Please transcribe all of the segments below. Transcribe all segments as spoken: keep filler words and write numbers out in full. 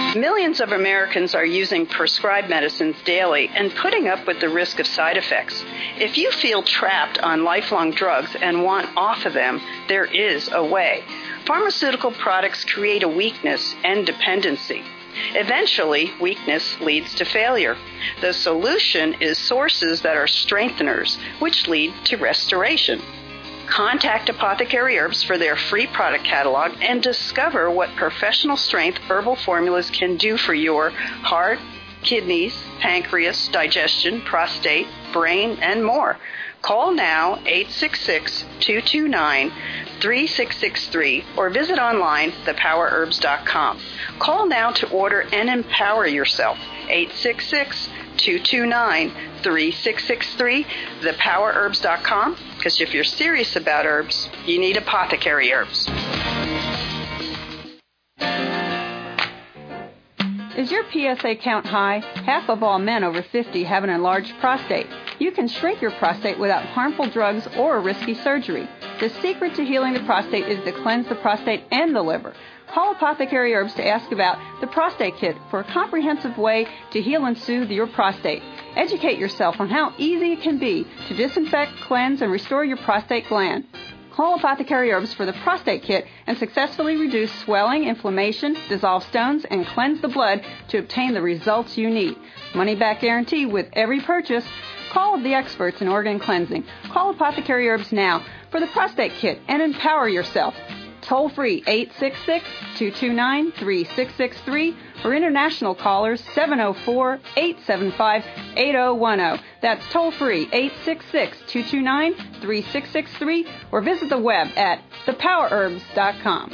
Millions of Americans are using prescribed medicines daily and putting up with the risk of side effects. If you feel trapped on lifelong drugs and want off of them, there is a way. Pharmaceutical products create a weakness and dependency. Eventually, weakness leads to failure. The solution is sources that are strengtheners, which lead to restoration. Contact Apothecary Herbs for their free product catalog and discover what professional strength herbal formulas can do for your heart, kidneys, pancreas, digestion, prostate, brain, and more. Call now eight six six, two two nine, three six six three or visit online the power herbs dot com. Call now to order and empower yourself. eight six six, two two nine, three six six three, the power herbs dot com, because if you're serious about herbs, you need Apothecary Herbs. Is your P S A count high? Half of all men over fifty have an enlarged prostate. You can shrink your prostate without harmful drugs or risky surgery. The secret to healing the prostate is to cleanse the prostate and the liver. Call Apothecary Herbs to ask about the Prostate Kit for a comprehensive way to heal and soothe your prostate. Educate yourself on how easy it can be to disinfect, cleanse, and restore your prostate gland. Call Apothecary Herbs for the Prostate Kit and successfully reduce swelling, inflammation, dissolve stones, and cleanse the blood to obtain the results you need. Money-back guarantee with every purchase. Call the experts in organ cleansing. Call Apothecary Herbs now for the Prostate Kit and empower yourself. Toll free eight six six, two two nine, three six six three or international callers seven oh four, eight seven five, eight oh one oh. That's toll free eight six six, two two nine, three six six three or visit the web at the power herbs dot com.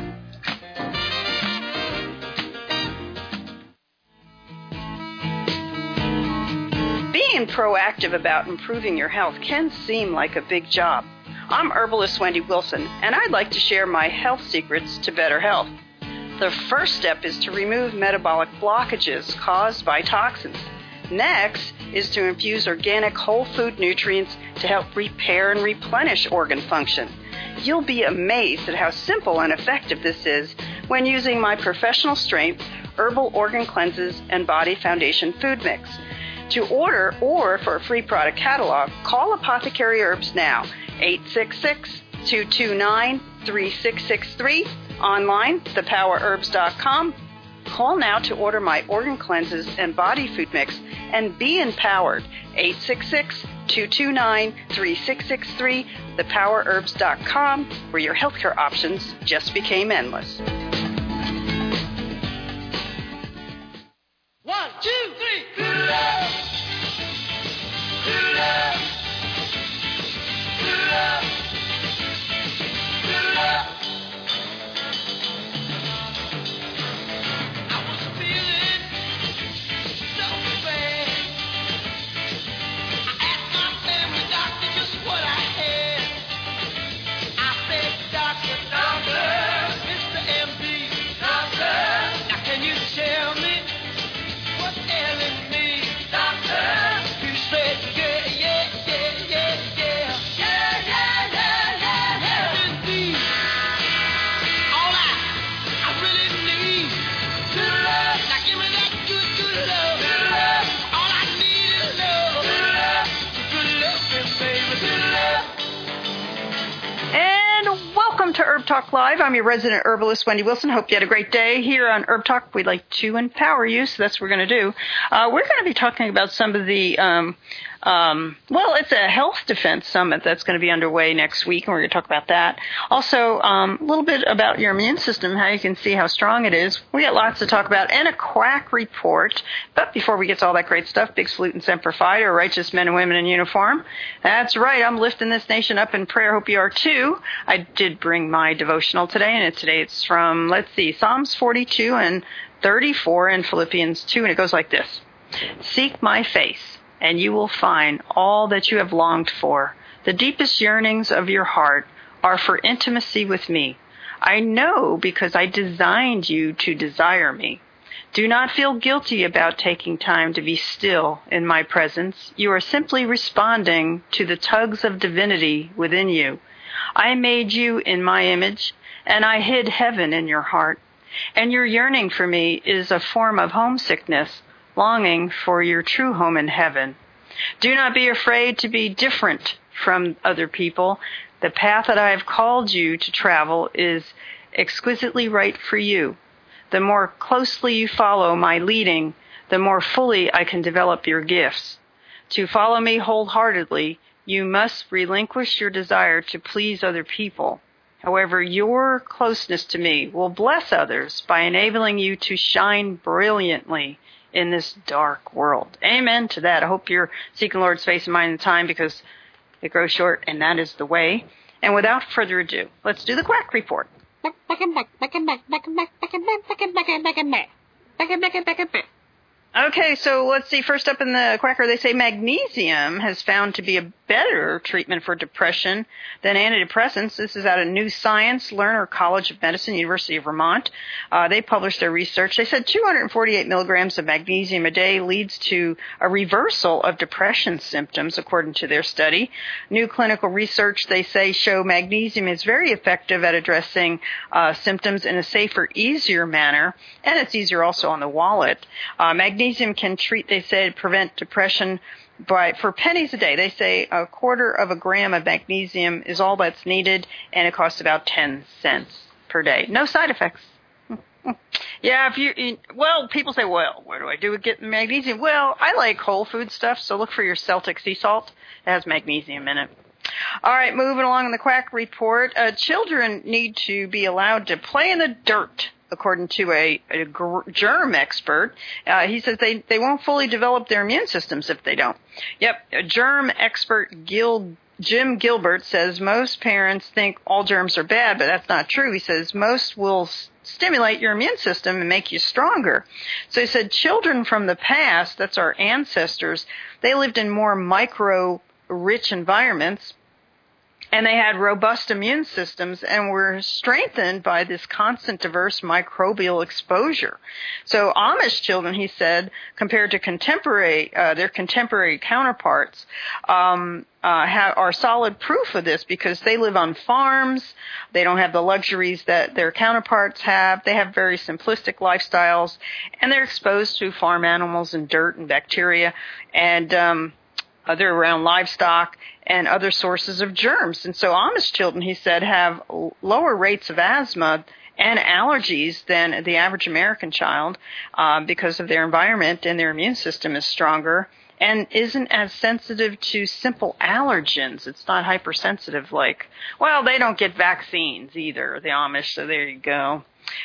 Being proactive about improving your health can seem like a big job. I'm herbalist Wendy Wilson, and I'd like to share my health secrets to better health. The first step is to remove metabolic blockages caused by toxins. Next is to infuse organic whole food nutrients to help repair and replenish organ function. You'll be amazed at how simple and effective this is when using my professional strength herbal organ cleanses and body foundation food mix. To order or for a free product catalog, call Apothecary Herbs now, eight six six, two two nine, three six six three, online, the power herbs dot com. Call now to order my organ cleanses and body food mix and be empowered, eight six six, two two nine, three six six three, the power herbs dot com, where your healthcare options just became endless. One, two, three. Good love. Good love. Good love. Good love. I was feeling so bad. I asked my family doctor just what I had. I said, Doctor, Doctor, Mister M D, Doctor, now can you tell me what's ailing me, Doctor? He said, yeah, yeah, yeah, yeah, yeah. Yeah, yeah, yeah, yeah, yeah. Indeed. All I, I really need good love. Now give me that good, good love. Good love. All I need is love. Good love. Good love, baby. Good love. And welcome to Herb Talk Live. I'm your resident herbalist, Wendy Wilson. Hope you had a great day. Here on Herb Talk, we'd like to empower you, so that's what we're going to do. Uh, we're going to be talking about some of the, um, um, well, it's a health defense summit that's going to be underway next week, and we're going to talk about that. Also, um, a little bit about your immune system, how you can see how strong it is. We got lots to talk about, and a quack report. But before we get to all that great stuff, Big Salute and Semper Fi, or righteous men and women in uniform. That's right, I'm lifting this nation up in prayer. Hope you are too. I did bring my devotional today, and it, today it's from, let's see, Psalms forty-two and thirty-four and Philippians two, and it goes like this. Seek my face, and you will find all that you have longed for. The deepest yearnings of your heart are for intimacy with me. I know because I designed you to desire me. Do not feel guilty about taking time to be still in my presence. You are simply responding to the tugs of divinity within you. I made you in my image, and I hid heaven in your heart. And your yearning for me is a form of homesickness, longing for your true home in heaven. Do not be afraid to be different from other people. The path that I have called you to travel is exquisitely right for you. The more closely you follow my leading, the more fully I can develop your gifts. To follow me wholeheartedly, you must relinquish your desire to please other people. However, your closeness to me will bless others by enabling you to shine brilliantly in this dark world. Amen to that. I hope you're seeking Lord's face and mind in time, because it grows short, and that is the way. And without further ado, let's do the Quack Report. Okay, so let's see. First up in the Quacker, they say magnesium has found to be a better treatment for depression than antidepressants. This is out of New Science, Lerner College of Medicine, University of Vermont. Uh, they published their research. They said two hundred forty-eight milligrams of magnesium a day leads to a reversal of depression symptoms, according to their study. New clinical research, they say, show magnesium is very effective at addressing uh, symptoms in a safer, easier manner, and it's easier also on the wallet. Uh, magnesium can treat, they said, prevent depression by for pennies a day. They say a quarter of a gram of magnesium is all that's needed, and it costs about ten cents per day. No side effects. Yeah, if you, well, people say, well, what do I do with getting magnesium? Well, I like whole food stuff, so look for your Celtic sea salt. It has magnesium in it. All right, moving along in the Quack Report. Uh, children need to be allowed to play in the dirt, according to a, a germ expert. Uh, he says they, they won't fully develop their immune systems if they don't. Yep, a germ expert Gil, Jim Gilbert says most parents think all germs are bad, but that's not true. He says most will s- stimulate your immune system and make you stronger. So he said children from the past, that's our ancestors, they lived in more micro-rich environments, and they had robust immune systems and were strengthened by this constant diverse microbial exposure. So Amish children, he said, compared to contemporary, uh, their contemporary counterparts, um, uh, have, are solid proof of this because they live on farms. They don't have the luxuries that their counterparts have. They have very simplistic lifestyles, and they're exposed to farm animals and dirt and bacteria, and um, they're around livestock and other sources of germs. And so Amish children, he said, have lower rates of asthma and allergies than the average American child uh, because of their environment, and their immune system is stronger and isn't as sensitive to simple allergens. It's not hypersensitive like, well, they don't get vaccines either, the Amish, so there you go.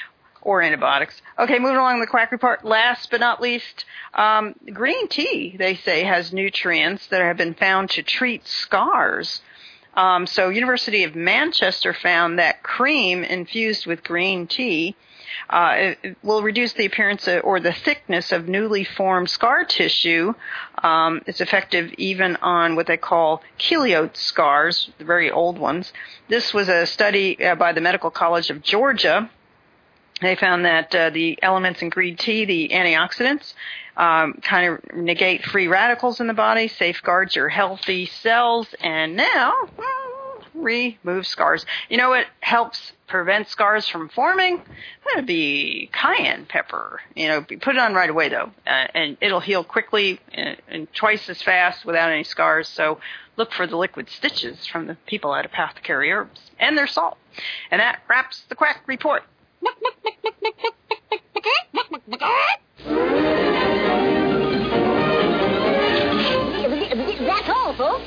Or antibiotics. Okay, moving along the Quack Report. Last but not least, um, green tea, they say, has nutrients that have been found to treat scars. Um, so University of Manchester found that cream infused with green tea uh, it, it will reduce the appearance of, or the thickness of newly formed scar tissue. Um, it's effective even on what they call keloid scars, the very old ones. This was a study uh, by the Medical College of Georgia. They found that uh, the elements in green tea, the antioxidants, um, kind of negate free radicals in the body, safeguards your healthy cells, and now well, remove scars. You know what helps prevent scars from forming? That would be cayenne pepper. You know, put it on right away, though, uh, and it'll heal quickly and, and twice as fast without any scars. So look for the liquid stitches from the people at Apothecary Herbs and their salt. And that wraps the Quack Report. That's all, folks.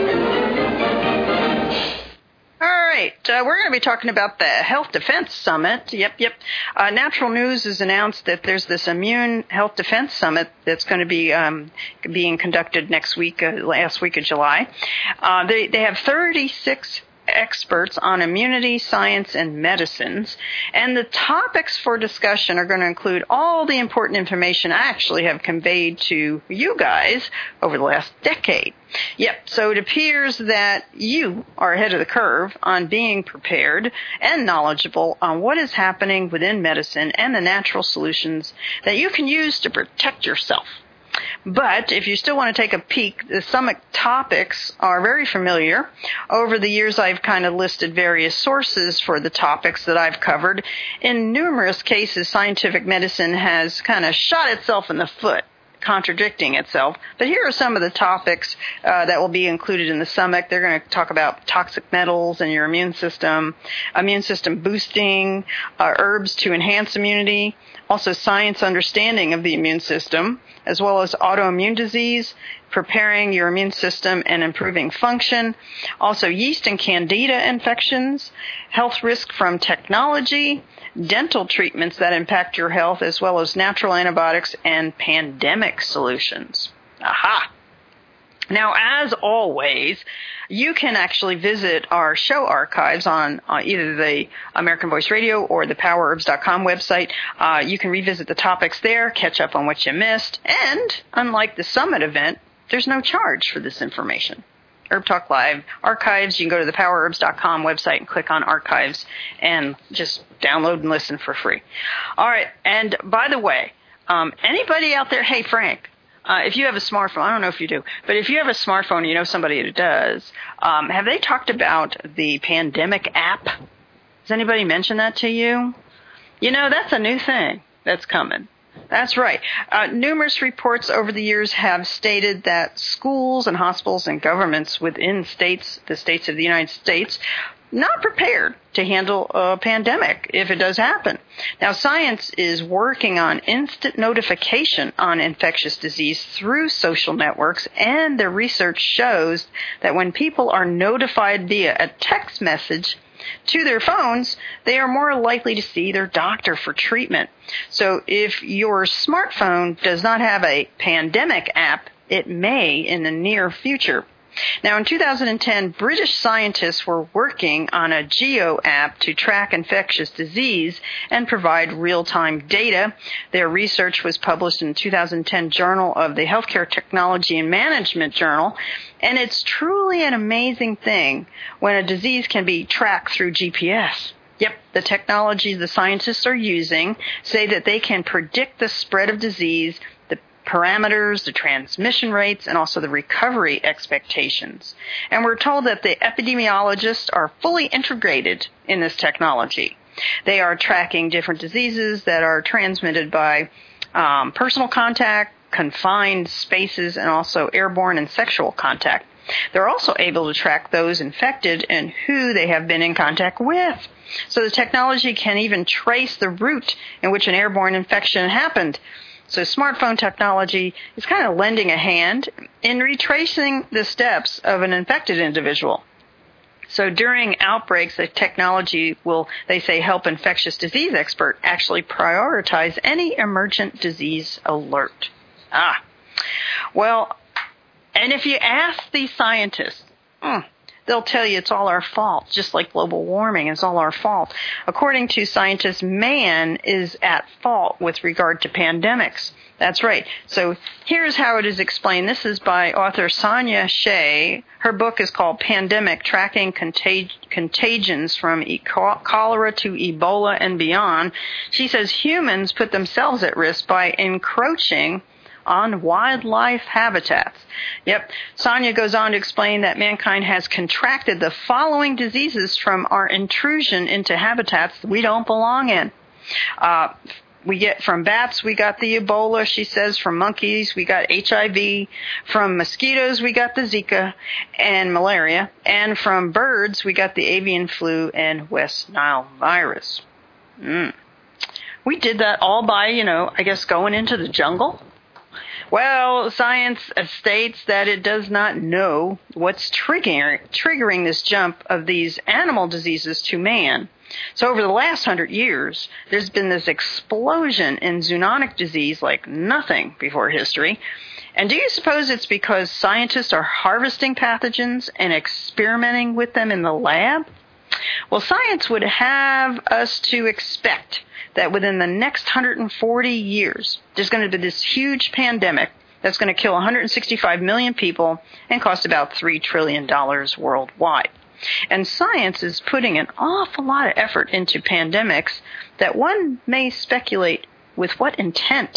All right, uh, we're going to be talking about the Health Defense Summit. Yep, yep. Uh, Natural News has announced that there's this Immune Health Defense Summit that's going to be um, being conducted next week, uh, last week of July. Uh, they they have thirty-six experts on immunity, science, and medicines. And the topics for discussion are going to include all the important information I actually have conveyed to you guys over the last decade. Yep, so it appears that you are ahead of the curve on being prepared and knowledgeable on what is happening within medicine and the natural solutions that you can use to protect yourself. But if you still want to take a peek, the summit topics are very familiar. Over the years, I've kind of listed various sources for the topics that I've covered. In numerous cases, scientific medicine has kind of shot itself in the foot, contradicting itself. But here are some of the topics uh, that will be included in the summit. They're going to talk about toxic metals in your immune system, immune system boosting, uh, herbs to enhance immunity, also science understanding of the immune system, as well as autoimmune disease, preparing your immune system and improving function, also yeast and candida infections, health risk from technology, dental treatments that impact your health, as well as natural antibiotics and pandemic solutions. Aha! Now, as always, you can actually visit our show archives on uh, either the American Voice Radio or the power herbs dot com website. Uh, you can revisit the topics there, catch up on what you missed, and unlike the summit event, there's no charge for this information. Herb Talk Live archives, you can go to the power herbs dot com website and click on archives and just download and listen for free. All right, and by the way, um, anybody out there, hey, Frank, Uh, if you have a smartphone, I don't know if you do, but if you have a smartphone and you know somebody who does, um, have they talked about the pandemic app? Has anybody mentioned that to you? You know, that's a new thing that's coming. That's right. Uh, numerous reports over the years have stated that schools and hospitals and governments within states, the states of the United States, not prepared to handle a pandemic if it does happen. Now, science is working on instant notification on infectious disease through social networks, and the research shows that when people are notified via a text message to their phones, they are more likely to see their doctor for treatment. So if your smartphone does not have a pandemic app, it may in the near future. Now, in two thousand ten, British scientists were working on a Geo app to track infectious disease and provide real-time data. Their research was published in the two thousand ten Journal of the Healthcare Technology and Management Journal, and it's truly an amazing thing when a disease can be tracked through G P S. Yep, the technologies the scientists are using say that they can predict the spread of disease, the parameters, the transmission rates, and also the recovery expectations. And we're told that the epidemiologists are fully integrated in this technology. They are tracking different diseases that are transmitted by um, personal contact, confined spaces, and also airborne and sexual contact. They're also able to track those infected and who they have been in contact with. So the technology can even trace the route in which an airborne infection happened. So smartphone technology is kind of lending a hand in retracing the steps of an infected individual. So during outbreaks, the technology will, they say, help infectious disease expert actually prioritize any emergent disease alert. Ah, well, and if you ask these scientists, hmm, they'll tell you it's all our fault, just like global warming is all our fault. According to scientists, man is at fault with regard to pandemics. That's right. So here's how it is explained. This is by author Sonia Shea. Her book is called Pandemic, Tracking Contag- Contagions from e- Cholera to Ebola and Beyond. She says humans put themselves at risk by encroaching on wildlife habitats. Yep. Sonia goes on to explain that mankind has contracted the following diseases from our intrusion into habitats we don't belong in. Uh, we get from bats, we got the Ebola, she says. From monkeys, we got H I V. From mosquitoes, we got the Zika and malaria. And from birds, we got the avian flu and West Nile virus. Mm. We did that all by, you know, I guess going into the jungle. Well, science states that it does not know what's triggering, triggering this jump of these animal diseases to man. So over the last hundred years, there's been this explosion in zoonotic disease like nothing before history. And do you suppose it's because scientists are harvesting pathogens and experimenting with them in the lab? Well, science would have us to expect that within the next one hundred forty years, there's going to be this huge pandemic that's going to kill one hundred sixty-five million people and cost about three trillion dollars worldwide. And science is putting an awful lot of effort into pandemics that one may speculate with what intent.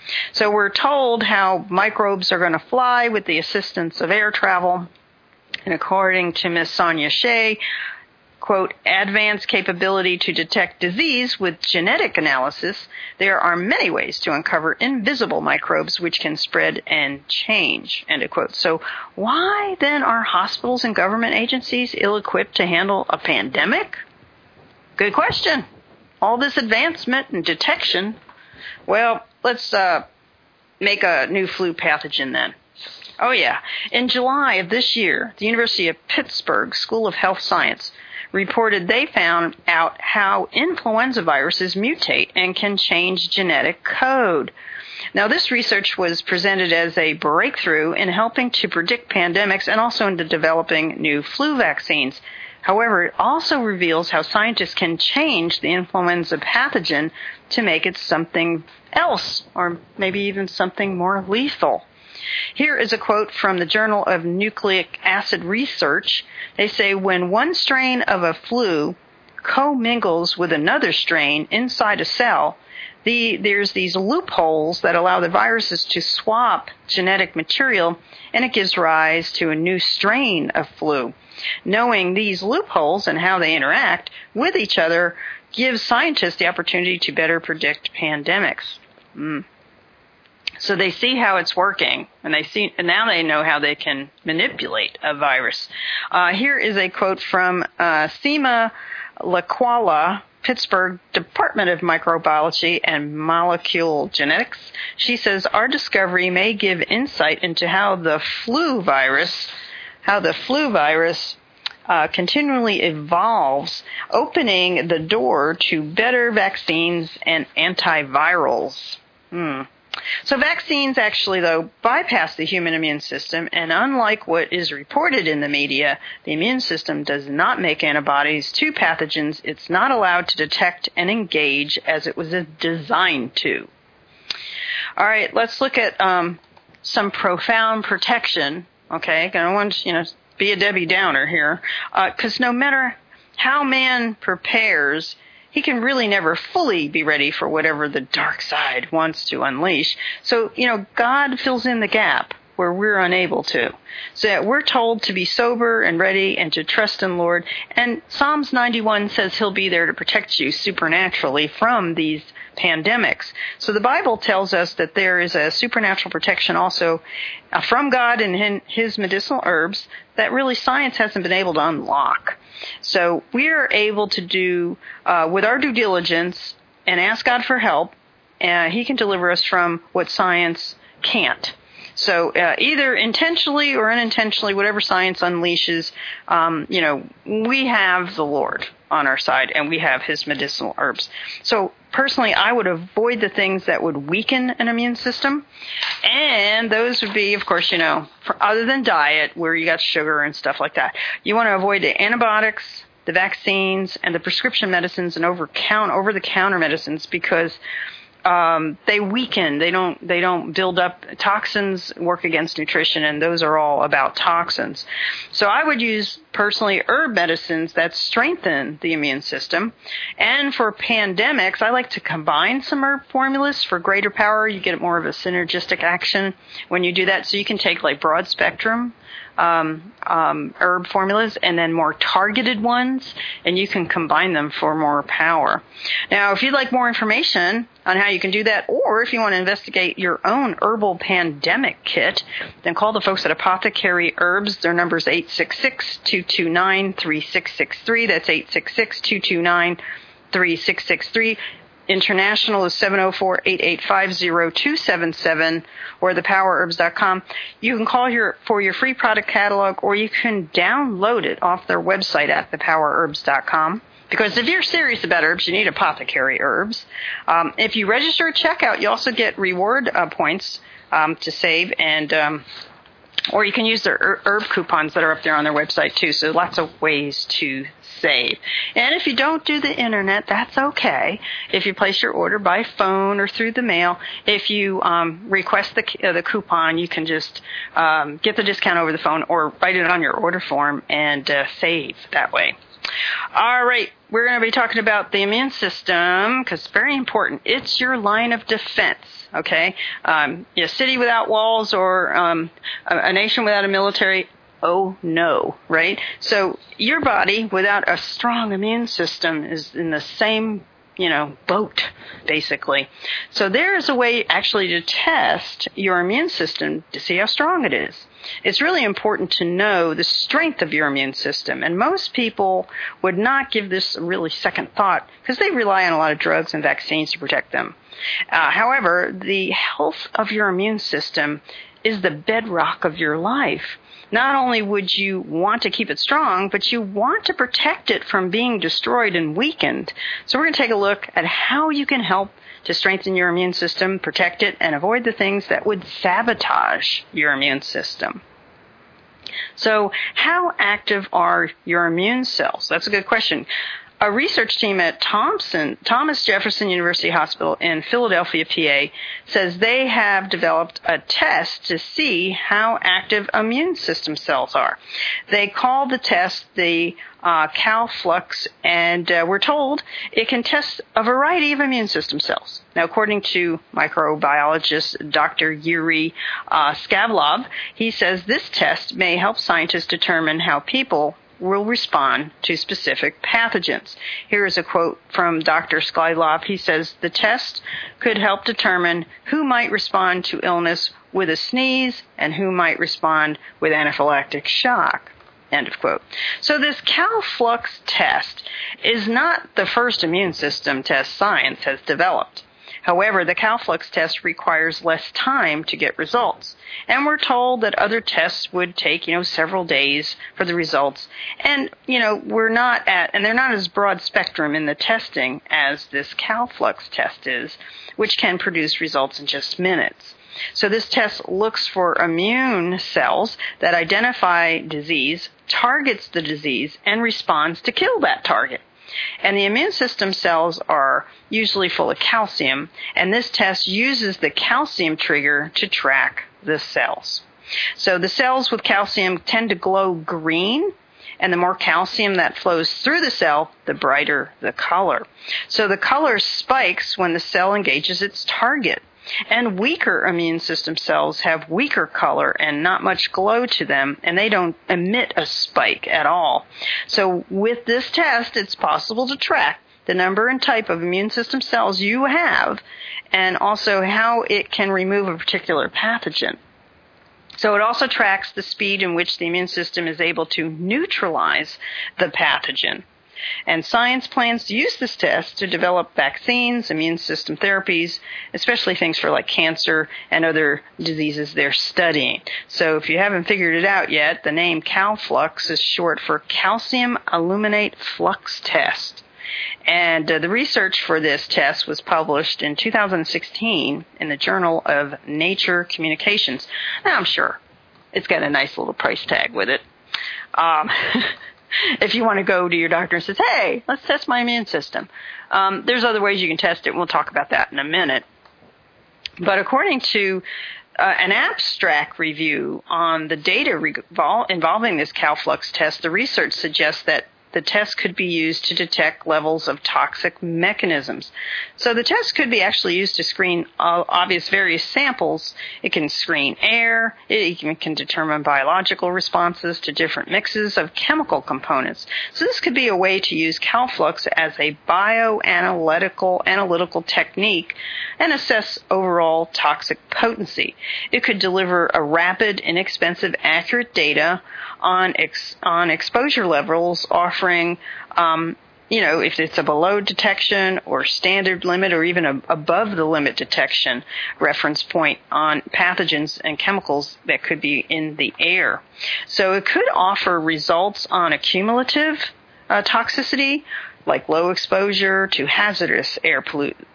So we're told how microbes are going to fly with the assistance of air travel. And according to Miss Sonia Shea, quote, advanced capability to detect disease with genetic analysis, there are many ways to uncover invisible microbes which can spread and change, end of quote. So why then are hospitals and government agencies ill-equipped to handle a pandemic? Good question. All this advancement and detection. Well, let's uh, make a new flu pathogen then. Oh, yeah. In July of this year, the University of Pittsburgh School of Health Science reported they found out how influenza viruses mutate and can change genetic code. Now, this research was presented as a breakthrough in helping to predict pandemics and also into developing new flu vaccines. However, it also reveals how scientists can change the influenza pathogen to make it something else, or maybe even something more lethal. Here is a quote from the Journal of Nucleic Acid Research. They say, when one strain of a flu commingles with another strain inside a cell, the, there's these loopholes that allow the viruses to swap genetic material, and it gives rise to a new strain of flu. Knowing these loopholes and how they interact with each other gives scientists the opportunity to better predict pandemics. Mm. So they see how it's working, and they see, and now they know how they can manipulate a virus. Uh, here is a quote from uh, Seema Lakwala, Pittsburgh Department of Microbiology and Molecular Genetics. She says, our discovery may give insight into how the flu virus, how the flu virus uh, continually evolves, opening the door to better vaccines and antivirals. Hmm. So vaccines actually, though, bypass the human immune system, and unlike what is reported in the media, the immune system does not make antibodies to pathogens it's not allowed to detect and engage as it was designed to. All right, let's look at um, some profound protection, okay? I don't want to, you know, be a Debbie Downer here, because uh, no matter how man prepares, he can really never fully be ready for whatever the dark side wants to unleash. So, you know, God fills in the gap where we're unable to. So we're told to be sober and ready and to trust in the Lord. And Psalms ninety-one says he'll be there to protect you supernaturally from these pandemics. So the Bible tells us that there is a supernatural protection also uh, from God and his medicinal herbs that really science hasn't been able to unlock. So we're able to do, uh, with our due diligence and ask God for help, uh, he can deliver us from what science can't. So uh, either intentionally or unintentionally, whatever science unleashes, um, you know, we have the Lord on our side and we have his medicinal herbs. So personally, I would avoid the things that would weaken an immune system. And those would be, of course, you know, for, other than diet, where you got sugar and stuff like that. You want to avoid the antibiotics, the vaccines, and the prescription medicines and over count over the counter medicines, because Um, they weaken. They don't. They don't build up. Toxins work against nutrition, and those are all about toxins. So I would use personally herb medicines that strengthen the immune system. And for pandemics, I like to combine some herb formulas for greater power. You get more of a synergistic action when you do that. So you can take like broad spectrum Um, um, herb formulas and then more targeted ones, and you can combine them for more power. Now, if you'd like more information on how you can do that, or if you want to investigate your own herbal pandemic kit, then call the folks at Apothecary Herbs. Their number is eight six six, two two nine, three six six three. That's eight six six, two two nine, three six six three. International is seven oh four, eight eight five, oh two seven seven, or the power herbs dot com. You can call here for your free product catalog, or you can download it off their website at the power herbs dot com. Because if you're serious about herbs, you need Apothecary Herbs. Um, if you register at checkout, you also get reward uh, points um, to save, and um, or you can use their herb coupons that are up there on their website too. So lots of ways to save. And if you don't do the internet, that's okay. If you place your order by phone or through the mail, if you um, request the uh, the coupon, you can just um, get the discount over the phone or write it on your order form and uh, save that way. All right, we're going to be talking about the immune system because it's very important. It's your line of defense, okay? Um, a city without walls or um, a, a nation without a military, oh no, right? So your body without a strong immune system is in the same, you know, boat, basically. So there is a way actually to test your immune system to see how strong it is. It's really important to know the strength of your immune system, and most people would not give this a really second thought because they rely on a lot of drugs and vaccines to protect them. Uh, however, the health of your immune system is the bedrock of your life. Not only would you want to keep it strong, but you want to protect it from being destroyed and weakened. So we're going to take a look at how you can help to strengthen your immune system, protect it, and avoid the things that would sabotage your immune system. So how active are your immune cells? That's a good question. A research team at Thompson, Thomas Jefferson University Hospital in Philadelphia, P A, says they have developed a test to see how active immune system cells are. They call the test the uh, CalFlux, and uh, we're told it can test a variety of immune system cells. Now, according to microbiologist Doctor Yuri uh, Skavlov, he says this test may help scientists determine how people will respond to specific pathogens. Here is a quote from Doctor Skylov. He says, the test could help determine who might respond to illness with a sneeze and who might respond with anaphylactic shock. End of quote. So this CalFlux test is not the first immune system test science has developed. However, the CalFlux test requires less time to get results. And we're told that other tests would take, you know, several days for the results. And, you know, we're not at, and they're not as broad spectrum in the testing as this CalFlux test is, which can produce results in just minutes. So this test looks for immune cells that identify disease, targets the disease, and responds to kill that target. And the immune system cells are usually full of calcium, and this test uses the calcium trigger to track the cells. So the cells with calcium tend to glow green, and the more calcium that flows through the cell, the brighter the color. So the color spikes when the cell engages its target. And weaker immune system cells have weaker color and not much glow to them, and they don't emit a spike at all. So with this test, it's possible to track the number and type of immune system cells you have, and also how it can remove a particular pathogen. So it also tracks the speed in which the immune system is able to neutralize the pathogen. And science plans to use this test to develop vaccines, immune system therapies, especially things for like cancer and other diseases they're studying. So if you haven't figured it out yet, the name CalFlux is short for Calcium Aluminate Flux Test. And uh, the research for this test was published in two thousand sixteen in the Journal of Nature Communications. Now, I'm sure it's got a nice little price tag with it. Um If you want to go to your doctor and says, hey, let's test my immune system. Um, there's other ways you can test it. We'll talk about that in a minute. But according to uh, an abstract review on the data revol- involving this CalFlux test, the research suggests that the test could be used to detect levels of toxic mechanisms. So the test could be actually used to screen uh, obvious various samples. It can screen air. It can, can determine biological responses to different mixes of chemical components. So this could be a way to use CalFlux as a bioanalytical analytical technique and assess overall toxic potency. It could deliver a rapid, inexpensive, accurate data on ex, on exposure levels, offering, um, you know, if it's a below detection or standard limit or even a, above the limit detection reference point on pathogens and chemicals that could be in the air. So it could offer results on accumulative uh, toxicity, like low exposure to hazardous air pollu-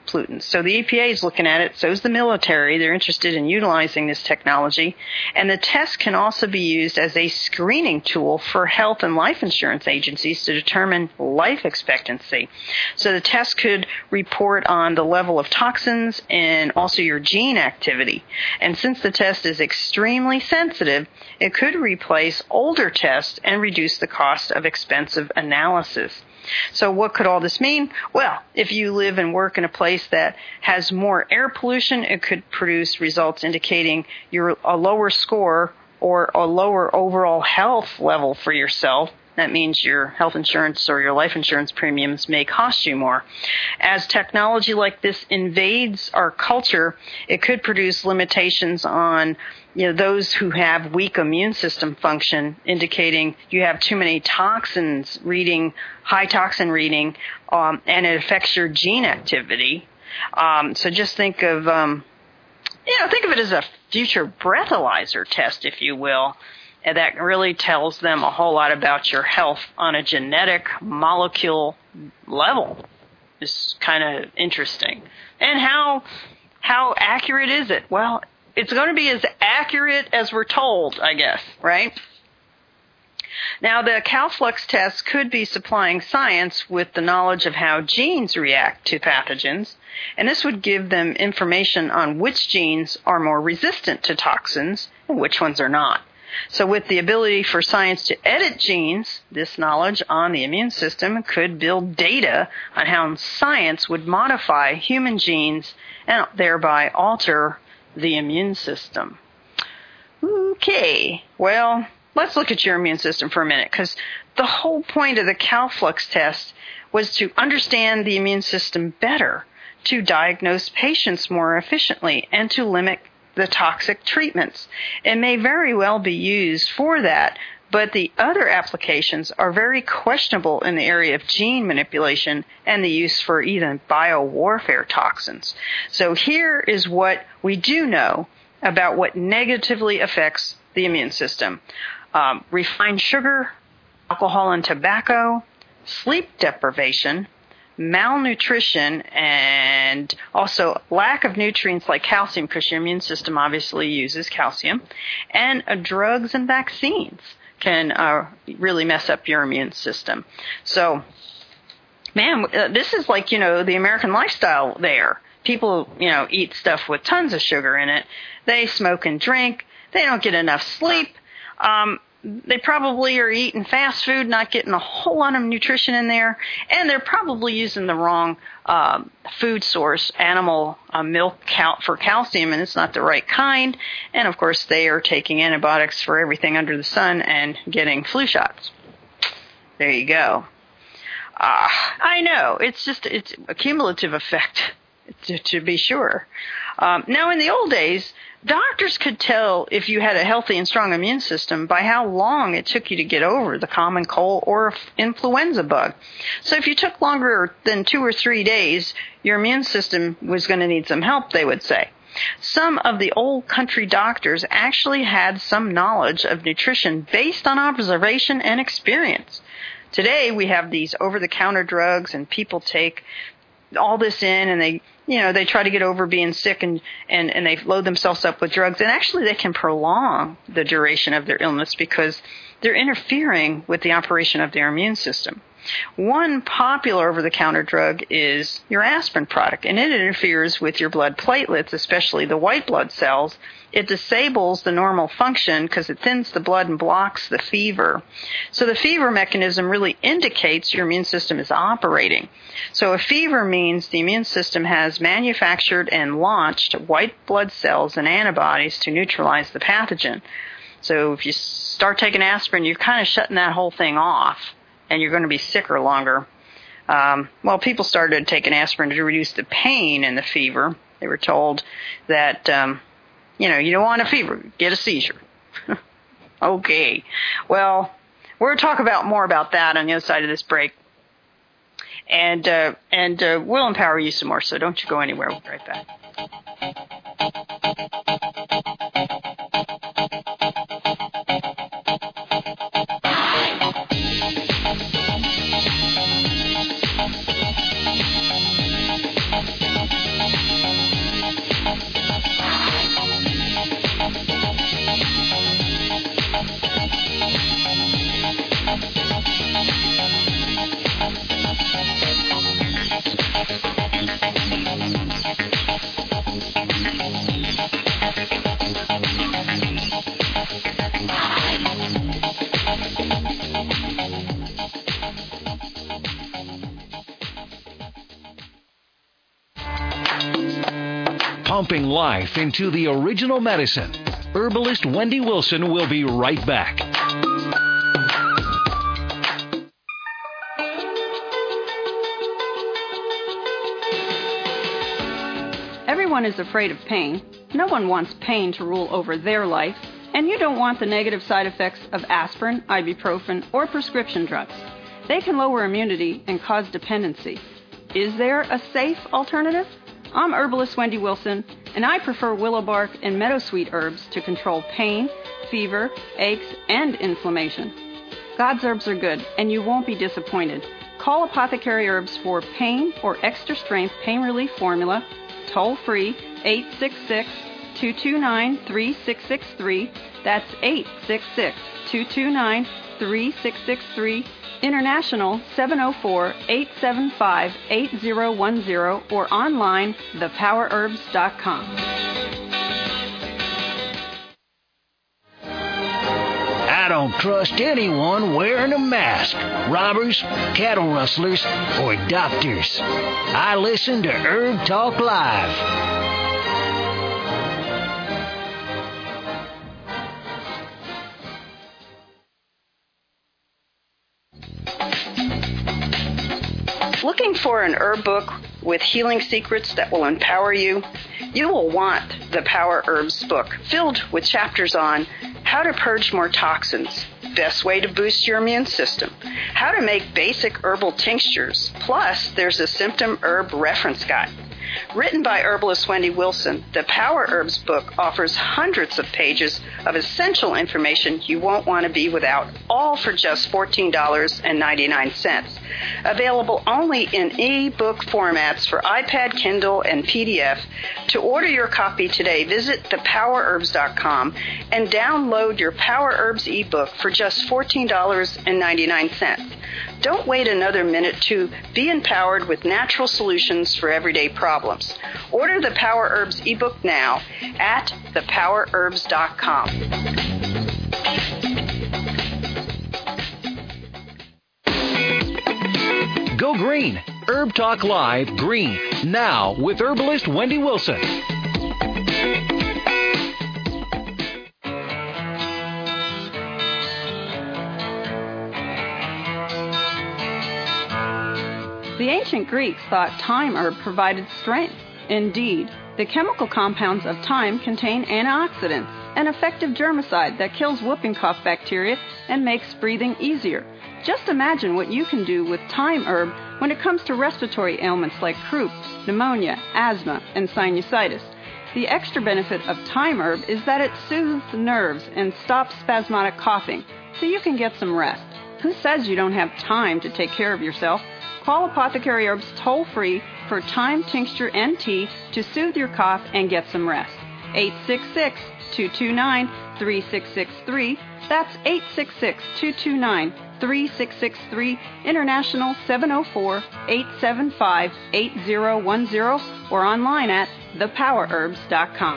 pollutants. So the E P A is looking at it, so is the military. They're interested in utilizing this technology. And the test can also be used as a screening tool for health and life insurance agencies to determine life expectancy. So the test could report on the level of toxins and also your gene activity. And since the test is extremely sensitive, it could replace older tests and reduce the cost of expensive analysis. So what could all this mean? Well, if you live and work in a place that has more air pollution, it could produce results indicating you're a lower score or a lower overall health level for yourself. That means your health insurance or your life insurance premiums may cost you more. As technology like this invades our culture, it could produce limitations on, you know, those who have weak immune system function, indicating you have too many toxins reading, high toxin reading, um, and it affects your gene activity. Um, so just think of, um, you know, think of it as a future breathalyzer test, if you will. And that really tells them a whole lot about your health on a genetic molecule level. It's kind of interesting. And how how accurate is it? Well, it's going to be as accurate as we're told, I guess, right? Now, the CalFlux test could be supplying science with the knowledge of how genes react to pathogens, and this would give them information on which genes are more resistant to toxins and which ones are not. So with the ability for science to edit genes, this knowledge on the immune system could build data on how science would modify human genes and thereby alter the immune system. Okay, well, let's look at your immune system for a minute, because the whole point of the CalFlux test was to understand the immune system better, to diagnose patients more efficiently, and to limit the toxic treatments. It may very well be used for that, but the other applications are very questionable in the area of gene manipulation and the use for even biowarfare toxins. So here is what we do know about what negatively affects the immune system. Um, refined sugar, alcohol and tobacco, sleep deprivation, malnutrition, and also lack of nutrients like calcium, because your immune system obviously uses calcium, and uh, drugs and vaccines can uh, really mess up your immune system. So, man, uh, this is like, you know, the American lifestyle there. People, you know, eat stuff with tons of sugar in it. They smoke and drink. They don't get enough sleep. Um, They probably are eating fast food, not getting a whole lot of nutrition in there, and they're probably using the wrong um, food source, animal uh, milk cal- for calcium, and it's not the right kind. And, of course, they are taking antibiotics for everything under the sun and getting flu shots. There you go. Uh, I know. It's just it's a cumulative effect, to, to be sure. Um, now, in the old days, doctors could tell if you had a healthy and strong immune system by how long it took you to get over the common cold or influenza bug. So if you took longer than two or three days, your immune system was going to need some help, they would say. Some of the old country doctors actually had some knowledge of nutrition based on observation and experience. Today, we have these over-the-counter drugs, and people take all this in, and they, you know, they try to get over being sick, and, and, and they load themselves up with drugs. And actually, they can prolong the duration of their illness because they're interfering with the operation of their immune system. One popular over-the-counter drug is your aspirin product, and it interferes with your blood platelets, especially the white blood cells. It disables the normal function because it thins the blood and blocks the fever. So the fever mechanism really indicates your immune system is operating. So a fever means the immune system has manufactured and launched white blood cells and antibodies to neutralize the pathogen. So if you start taking aspirin, you're kind of shutting that whole thing off, and you're going to be sicker longer. Um, well, people started taking aspirin to reduce the pain and the fever. They were told that, um, you know, you don't want a fever, get a seizure. Okay. Well, we're going to talk about more about that on the other side of this break. And, uh, and uh, we'll empower you some more, so don't you go anywhere. We'll be right back. pumping life into the original medicine. Herbalist Wendy Wilson will be right back. Everyone is afraid of pain. No one wants pain to rule over their life, and you don't want the negative side effects of aspirin, ibuprofen, or prescription drugs. They can lower immunity and cause dependency. Is there a safe alternative? I'm herbalist Wendy Wilson, and I prefer willow bark and meadowsweet herbs to control pain, fever, aches, and inflammation. God's herbs are good, and you won't be disappointed. Call Apothecary Herbs for pain or extra strength pain relief formula, toll free, eight six six, two two nine, three six six three. That's eight six six, two two nine, three six six three. International seven oh four, eight seven five, eight oh one oh or online the power herbs dot com. I don't trust anyone wearing a mask. Robbers, cattle rustlers, or doctors. I listen to Herb Talk Live. Looking for an herb book with healing secrets that will empower you? You will want the Power Herbs book, filled with chapters on how to purge more toxins, best way to boost your immune system, how to make basic herbal tinctures, plus there's a symptom herb reference guide. Written by herbalist Wendy Wilson, the Power Herbs book offers hundreds of pages of essential information you won't want to be without, all for just fourteen ninety-nine. Available only in e-book formats for iPad, Kindle, and P D F. To order your copy today, visit the power herbs dot com and download your Power Herbs ebook for just fourteen ninety-nine. Don't wait another minute to be empowered with natural solutions for everyday problems. Order the Power Herbs ebook now at the power herbs dot com. Go green. Herb Talk Live Green. Now with herbalist Wendy Wilson. The ancient Greeks thought thyme herb provided strength. Indeed, the chemical compounds of thyme contain antioxidants, an effective germicide that kills whooping cough bacteria and makes breathing easier. Just imagine what you can do with thyme herb when it comes to respiratory ailments like croup, pneumonia, asthma, and sinusitis. The extra benefit of thyme herb is that it soothes the nerves and stops spasmodic coughing, so you can get some rest. Who says you don't have time to take care of yourself? Call Apothecary Herbs toll-free for thyme tincture and tea to soothe your cough and get some rest. eight six six, two two nine, three six six three. That's eight six six, two two nine, three six six three. International seven oh four, eight seven five, eight oh one oh or online at the power herbs dot com.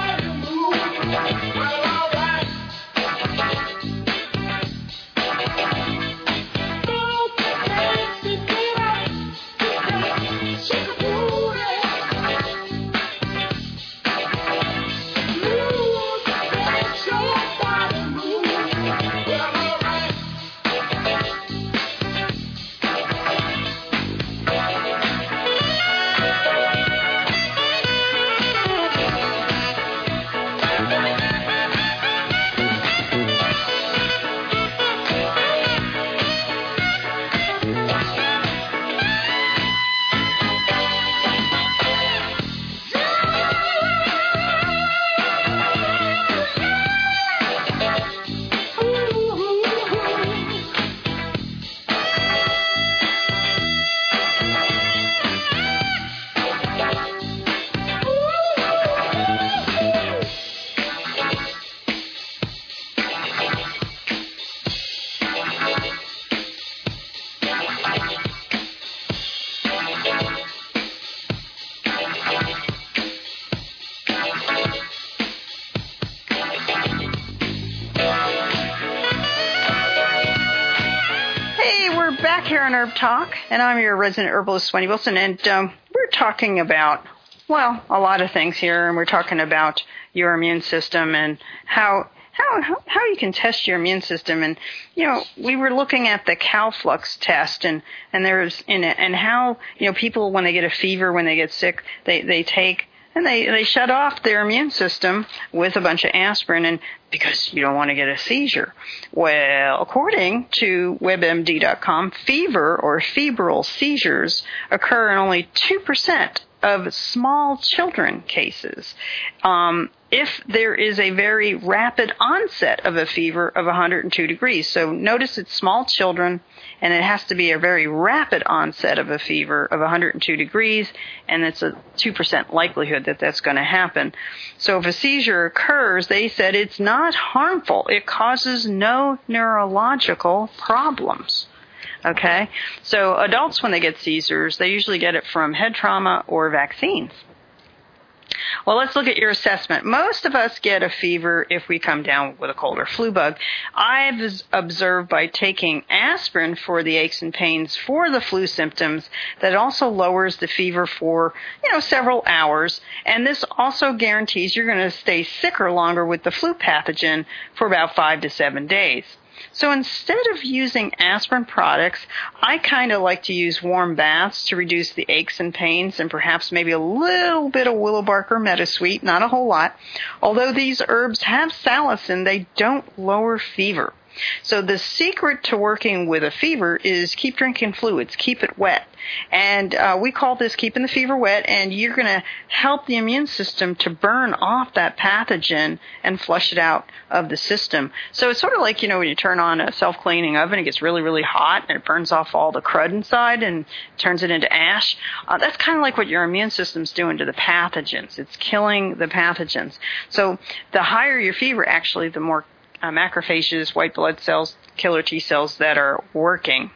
Well, all right. back here on Herb Talk, and I'm your resident herbalist, Wendy Wilson, and um, we're talking about, well, a lot of things here, and we're talking about your immune system and how how how, how you can test your immune system. And, you know, we were looking at the Calflux test, and, and there's in it, and how, you know, people, when they get a fever, when they get sick, they, they take And they, they shut off their immune system with a bunch of aspirin, and because you don't want to get a seizure. Well, according to WebMD dot com, fever or febrile seizures occur in only two percent of small children cases. Um, if there is a very rapid onset of a fever of one hundred two degrees. So notice it's small children, and it has to be a very rapid onset of a fever of one hundred two degrees, and it's a two percent likelihood that that's going to happen. So if a seizure occurs, they said it's not harmful. It causes no neurological problems. Okay? So adults, when they get seizures, they usually get it from head trauma or vaccines. Well, let's look at your assessment. Most of us get a fever if we come down with a cold or flu bug. I've observed by taking aspirin for the aches and pains for the flu symptoms that it also lowers the fever for, you know, several hours. And this also guarantees you're going to stay sicker longer with the flu pathogen for about five to seven days. So instead of using aspirin products, I kind of like to use warm baths to reduce the aches and pains, and perhaps maybe a little bit of willow bark or meadowsweet, not a whole lot. Although these herbs have salicin, they don't lower fever. So the secret to working with a fever is keep drinking fluids, keep it wet. And uh, we call this keeping the fever wet, and you're going to help the immune system to burn off that pathogen and flush it out of the system. So it's sort of like, you know, when you turn on a self-cleaning oven, it gets really, really hot, and it burns off all the crud inside and turns it into ash. Uh, that's kind of like what your immune system's doing to the pathogens. It's killing the pathogens. So the higher your fever, actually, the more Uh, macrophages, white blood cells, killer T cells that are working.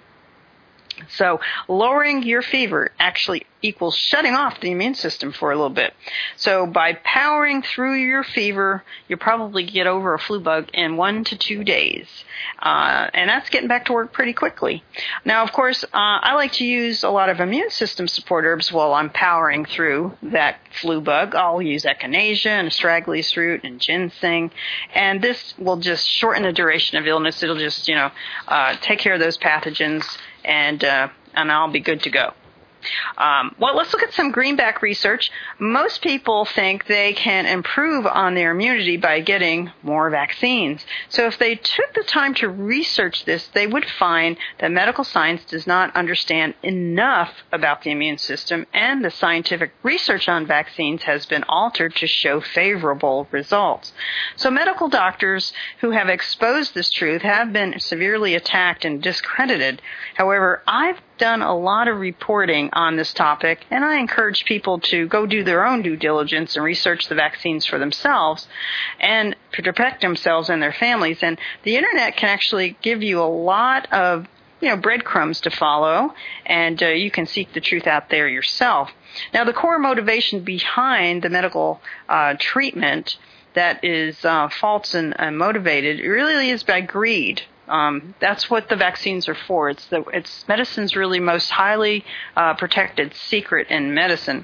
So lowering your fever actually equals shutting off the immune system for a little bit. So by powering through your fever, you'll probably get over a flu bug in one to two days. Uh, and that's getting back to work pretty quickly. Now, of course, uh, I like to use a lot of immune system support herbs while I'm powering through that flu bug. I'll use echinacea and astragalus root and ginseng. And this will just shorten the duration of illness. It'll just, you know, uh, take care of those pathogens, and uh, and I'll be good to go. Um, well, let's look at some greenback research. Most people think they can improve on their immunity by getting more vaccines. So if they took the time to research this, they would find that medical science does not understand enough about the immune system, and the scientific research on vaccines has been altered to show favorable results. So medical doctors who have exposed this truth have been severely attacked and discredited. However, I've done a lot of reporting on this topic, and I encourage people to go do their own due diligence and research the vaccines for themselves and to protect themselves and their families. And the internet can actually give you a lot of, you know, breadcrumbs to follow, and uh, you can seek the truth out there yourself. Now, the core motivation behind the medical uh, treatment that is uh, false and uh, motivated really is by greed. Um, that's what the vaccines are for. It's the it's medicine's really most highly uh, protected secret in medicine.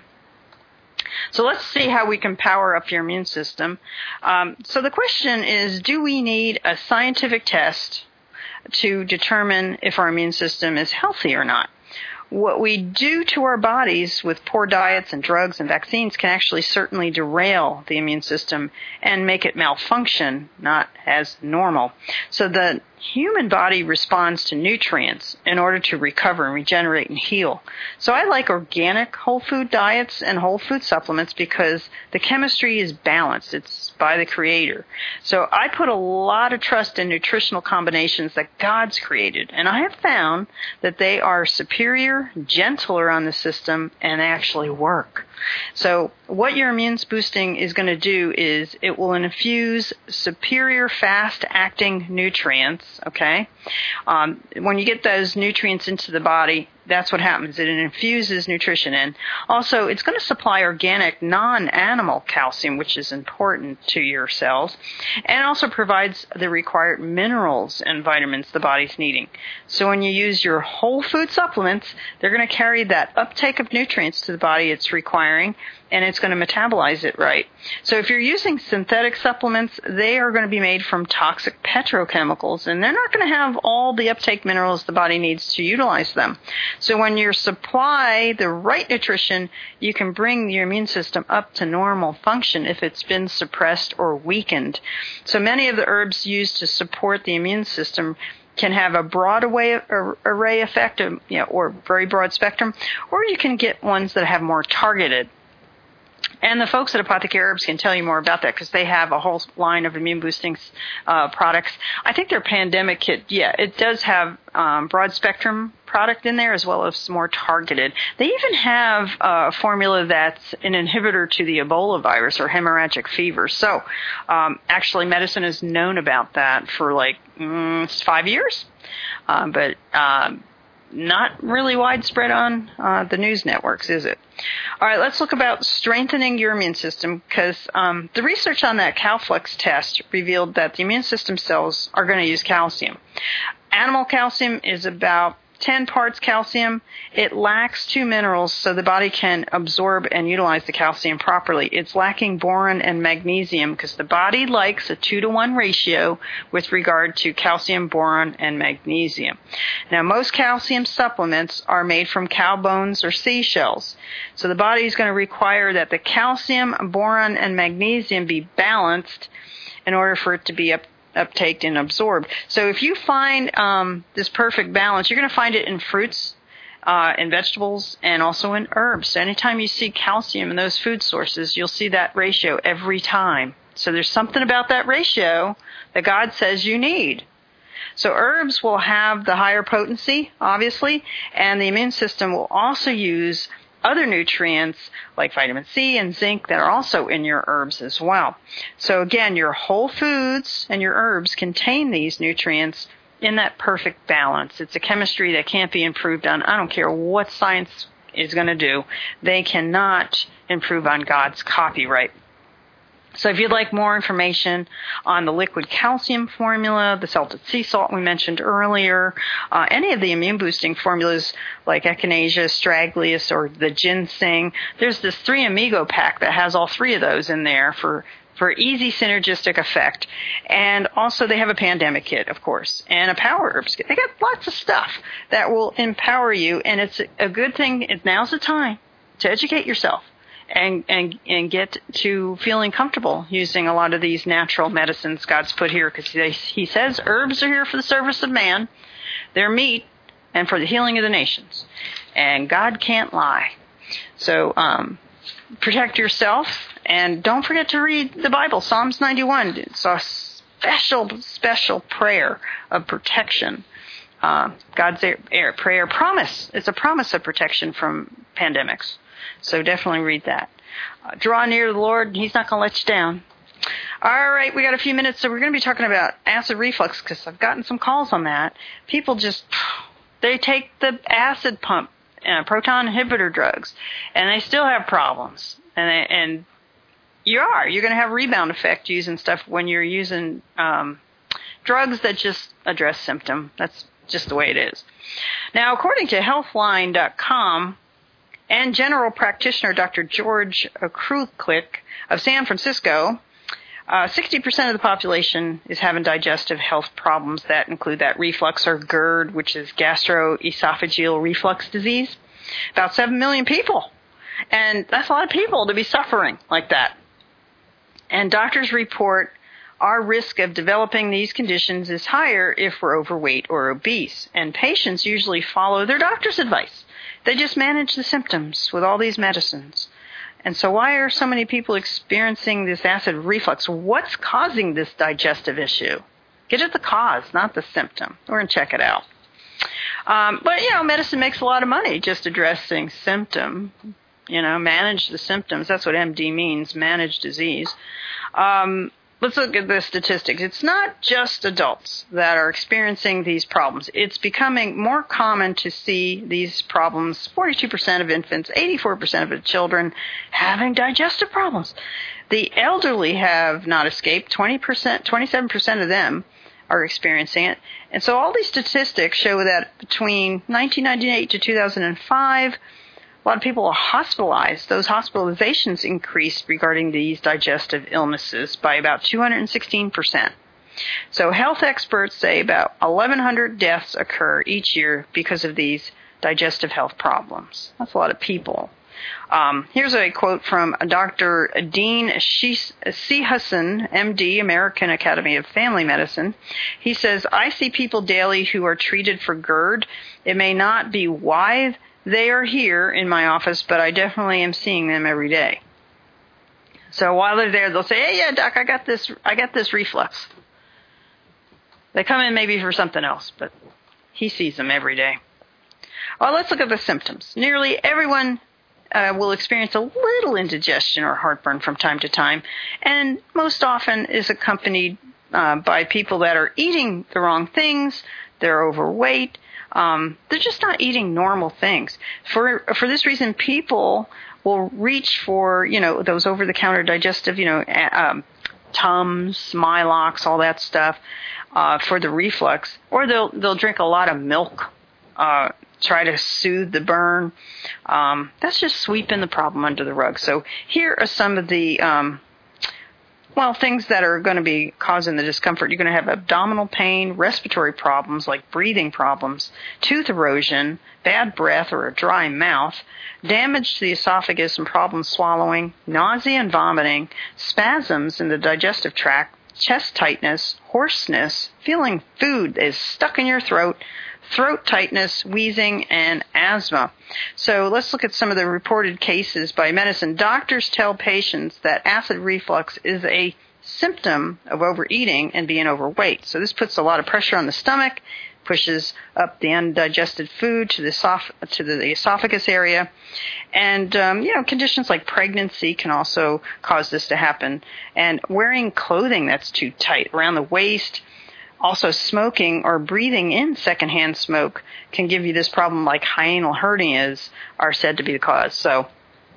So let's see how we can power up your immune system. Um, so the question is, do we need a scientific test to determine if our immune system is healthy or not? What we do to our bodies with poor diets and drugs and vaccines can actually certainly derail the immune system and make it malfunction, not as normal. So the human body responds to nutrients in order to recover and regenerate and heal. So I like organic whole food diets and whole food supplements because the chemistry is balanced. It's by the Creator. So I put a lot of trust in nutritional combinations that God's created, and I have found that they are superior, gentler on the system, and they actually work. So what your immune boosting is going to do is it will infuse superior fast-acting nutrients, okay? Um, when you get those nutrients into the body, that's what happens. It infuses nutrition in. Also, it's going to supply organic, non-animal calcium, which is important to your cells, and also provides the required minerals and vitamins the body's needing. So when you use your whole food supplements, they're going to carry that uptake of nutrients to the body it's requiring, and it's going to metabolize it right. So if you're using synthetic supplements, they are going to be made from toxic petrochemicals, and they're not going to have all the uptake minerals the body needs to utilize them. So when you supply the right nutrition, you can bring your immune system up to normal function if it's been suppressed or weakened. So many of the herbs used to support the immune system can have a broad array effect, you know, or very broad spectrum, or you can get ones that have more targeted. And the folks at Apothecary Herbs can tell you more about that because they have a whole line of immune-boosting uh, products. I think their pandemic kit, yeah, it does have um, broad-spectrum product in there as well as more targeted. They even have a formula that's an inhibitor to the Ebola virus or hemorrhagic fever. So um, actually medicine has known about that for like mm, five years. Um, but... Um, Not really widespread on uh, the news networks, is it? All right, let's look about strengthening your immune system because um, the research on that Calflex test revealed that the immune system cells are going to use calcium. Animal calcium is about ten parts calcium. It lacks two minerals so the body can absorb and utilize the calcium properly. It's lacking boron and magnesium because the body likes a two to one ratio with regard to calcium, boron, and magnesium. Now, most calcium supplements are made from cow bones or seashells. So the body is going to require that the calcium, boron, and magnesium be balanced in order for it to be up uptaked and absorbed. So if you find um, this perfect balance, you're going to find it in fruits, uh, in vegetables, and also in herbs. So anytime you see calcium in those food sources, you'll see that ratio every time. So there's something about that ratio that God says you need. So herbs will have the higher potency, obviously, and the immune system will also use other nutrients like vitamin C and zinc that are also in your herbs as well. So again, your whole foods and your herbs contain these nutrients in that perfect balance. It's a chemistry that can't be improved on. I don't care what science is going to do. They cannot improve on God's copyright. So if you'd like more information on the liquid calcium formula, the salted sea salt we mentioned earlier, uh, any of the immune-boosting formulas like echinacea, astragalus, or the ginseng, there's this three amigo pack that has all three of those in there for for easy synergistic effect. And also they have a pandemic kit, of course, and a power herbs kit. They got lots of stuff that will empower you, and it's a good thing. Now's the time to educate yourself. And, and and get to feeling comfortable using a lot of these natural medicines God's put here because he says herbs are here for the service of man, they're meat, and for the healing of the nations. And God can't lie. So um, protect yourself, and don't forget to read the Bible. Psalms ninety-one, it's a special, special prayer of protection. Uh, God's air, prayer promise. It's a promise of protection from pandemics. So definitely read that. Uh, draw near to the Lord. He's not going to let you down. All right, we got a few minutes, so we're going to be talking about acid reflux because I've gotten some calls on that. People just, they take the acid pump, uh, proton inhibitor drugs, and they still have problems. And they, and you are. You're going to have rebound effect using stuff when you're using um, drugs that just address symptom. That's just the way it is. Now, according to healthline dot com, and general practitioner Doctor George Kruklik of San Francisco, uh, sixty percent of the population is having digestive health problems that include that reflux or GERD, which is gastroesophageal reflux disease. About seven million people. And that's a lot of people to be suffering like that. And doctors report our risk of developing these conditions is higher if we're overweight or obese. And patients usually follow their doctor's advice. They just manage the symptoms with all these medicines. And so why are so many people experiencing this acid reflux? What's causing this digestive issue? Get at the cause, not the symptom. We're going to check it out. Um, but, you know, medicine makes a lot of money just addressing symptom. You know, manage the symptoms. That's what M D means, manage disease. Um, let's look at the statistics. It's not just adults that are experiencing these problems. It's becoming more common to see these problems. forty-two percent of infants, eighty-four percent of children having digestive problems. The elderly have not escaped. twenty percent, twenty-seven percent of them are experiencing it. And so all these statistics show that between nineteen ninety-eight to two thousand five, a lot of people are hospitalized. Those hospitalizations increased regarding these digestive illnesses by about two hundred sixteen percent. So health experts say about eleven hundred deaths occur each year because of these digestive health problems. That's a lot of people. Um, here's a quote from Doctor Dean Seehausen, M D, American Academy of Family Medicine. He says, I see people daily who are treated for GERD. It may not be why they are here in my office, but I definitely am seeing them every day. So while they're there, they'll say, hey, yeah, doc, I got this, I got this reflux. They come in maybe for something else, but he sees them every day. Well, let's look at the symptoms. Nearly everyone uh, will experience a little indigestion or heartburn from time to time, and most often is accompanied uh, by people that are eating the wrong things, they're overweight, um, they're just not eating normal things. For for this reason, people will reach for, you know, those over-the-counter digestive, you know, um, Tums, Mylox, all that stuff uh, for the reflux, or they'll they'll drink a lot of milk, uh, try to soothe the burn. Um, that's just sweeping the problem under the rug. So here are some of the um, well things that are going to be causing the discomfort. You're going to have abdominal pain, respiratory problems like breathing problems, tooth erosion, bad breath or a dry mouth, damage to the esophagus and problems swallowing, nausea and vomiting, spasms in the digestive tract, chest tightness, hoarseness, feeling food is stuck in your throat, throat tightness, wheezing, and asthma. So let's look at some of the reported cases by medicine. Doctors tell patients that acid reflux is a symptom of overeating and being overweight. So this puts a lot of pressure on the stomach, pushes up the undigested food to the, esoph- to the esophagus area. And, um, you know, conditions like pregnancy can also cause this to happen. And wearing clothing that's too tight around the waist, also smoking or breathing in secondhand smoke can give you this problem, like hiatal hernias are said to be the cause. So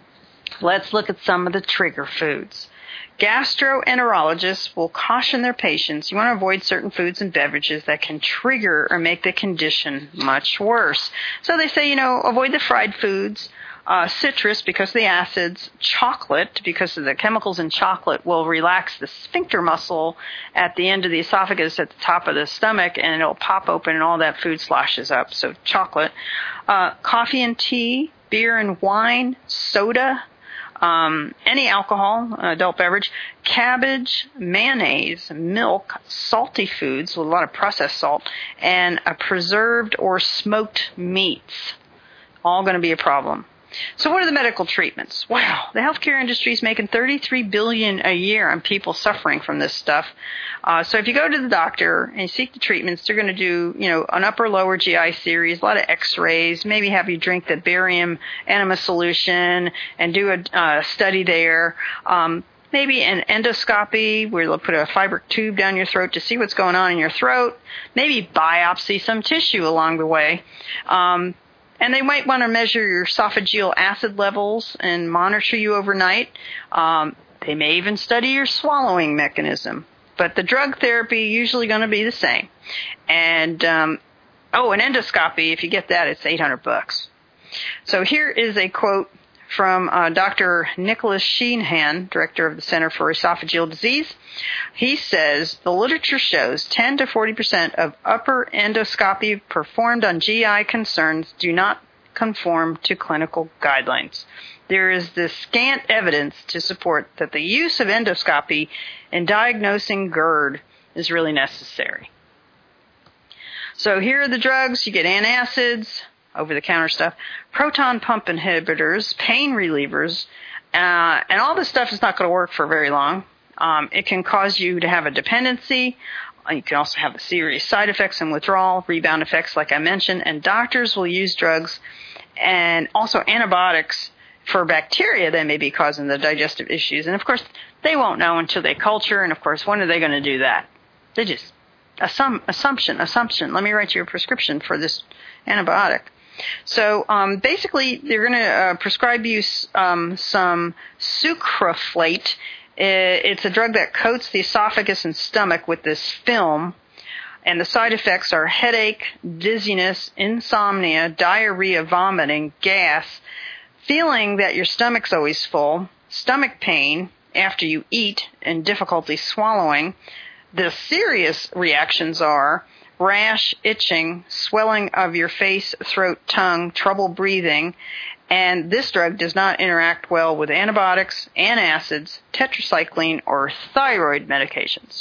let's look at some of the trigger foods. Gastroenterologists will caution their patients you want to avoid certain foods and beverages that can trigger or make the condition much worse. So they say, you know, avoid the fried foods, uh, citrus because of the acids, chocolate because of the chemicals in chocolate will relax the sphincter muscle at the end of the esophagus at the top of the stomach, and it'll pop open and all that food sloshes up. So chocolate, uh, coffee and tea, beer and wine, soda, Um, any alcohol, adult beverage, cabbage, mayonnaise, milk, salty foods with a lot of processed salt, and a preserved or smoked meats. All going to be a problem. So what are the medical treatments? Wow, the healthcare industry is making thirty-three billion dollars a year on people suffering from this stuff. Uh, so if you go to the doctor and you seek the treatments, they're going to do, you know, an upper lower G I series, a lot of x-rays, maybe have you drink the barium enema solution and do a uh, study there. Um, maybe an endoscopy where they'll put a fiber tube down your throat to see what's going on in your throat. Maybe biopsy some tissue along the way. Um, And they might want to measure your esophageal acid levels and monitor you overnight. Um, they may even study your swallowing mechanism. But the drug therapy usually going to be the same. And, um, oh, an endoscopy, if you get that, it's eight hundred bucks. So here is a quote from uh, Doctor Nicholas Sheehan, director of the Center for Esophageal Disease. He says, the literature shows ten to forty percent of upper endoscopy performed on G I concerns do not conform to clinical guidelines. There is this scant evidence to support that the use of endoscopy in diagnosing GERD is really necessary. So here are the drugs. You get antacids, over-the-counter stuff, proton pump inhibitors, pain relievers, uh, and all this stuff is not going to work for very long. Um, it can cause you to have a dependency. You can also have the serious side effects and withdrawal, rebound effects like I mentioned, and doctors will use drugs and also antibiotics for bacteria that may be causing the digestive issues. And, of course, they won't know until they culture. And, of course, when are they going to do that? They just, assum- assumption, assumption. Let me write you a prescription for this antibiotic. So um, basically, they're going to uh, prescribe you um, some sucralfate. It's a drug that coats the esophagus and stomach with this film, and the side effects are headache, dizziness, insomnia, diarrhea, vomiting, gas, feeling that your stomach's always full, stomach pain after you eat, and difficulty swallowing. The serious reactions are rash, itching, swelling of your face, throat, tongue, trouble breathing, and this drug does not interact well with antibiotics, antacids, tetracycline, or thyroid medications.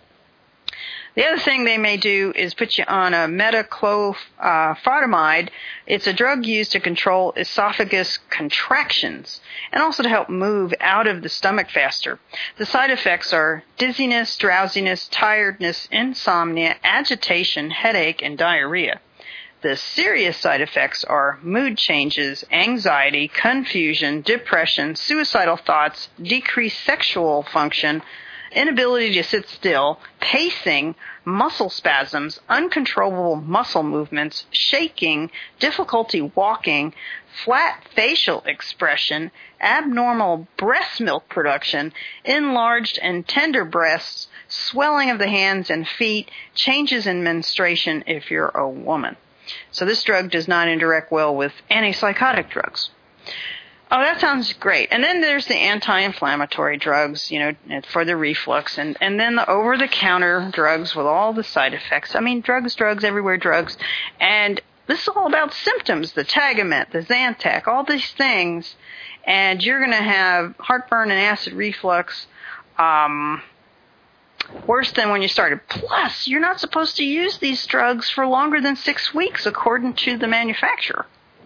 The other thing they may do is put you on a metoclopramide. It's a drug used to control esophagus contractions and also to help move out of the stomach faster. The side effects are dizziness, drowsiness, tiredness, insomnia, agitation, headache, and diarrhea. The serious side effects are mood changes, anxiety, confusion, depression, suicidal thoughts, decreased sexual function, inability to sit still, pacing, muscle spasms, uncontrollable muscle movements, shaking, difficulty walking, flat facial expression, abnormal breast milk production, enlarged and tender breasts, swelling of the hands and feet, changes in menstruation if you're a woman. So this drug does not interact well with antipsychotic drugs. Oh, that sounds great. And then there's the anti-inflammatory drugs, you know, for the reflux, and, and then the over-the-counter drugs with all the side effects. I mean, drugs, drugs, everywhere drugs. And this is all about symptoms, the Tagamet, the Zantac, all these things. And you're going to have heartburn and acid reflux, um, worse than when you started. Plus, you're not supposed to use these drugs for longer than six weeks, according to the manufacturer.